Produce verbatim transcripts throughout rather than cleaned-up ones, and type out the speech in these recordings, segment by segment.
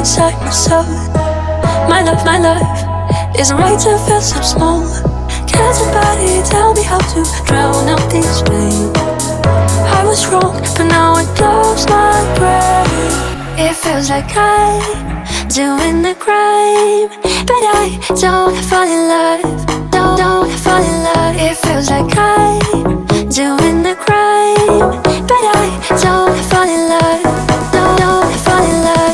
inside my soul. My love, my life isn't right to feel so small. Can somebody tell me how to drown out this pain? I was wrong, but now it blows my brain. It feels like I'm doing the crime, but I don't fall in love. Don't, don't fall in love. It feels like I'm doing the crime, but I don't fall in love. Don't, don't fall in love.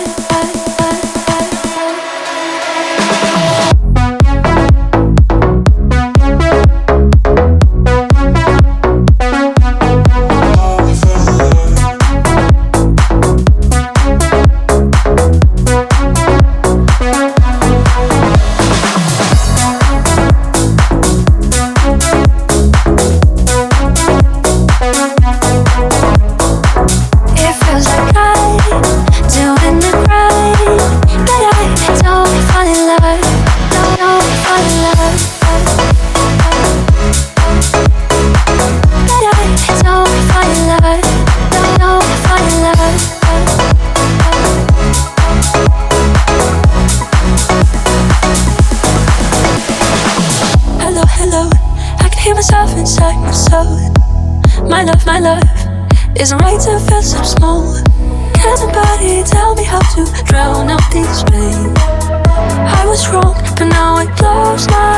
My love, my life isn't right to feel so small. Can somebody tell me how to drown out this pain? I was wrong, but now it blows my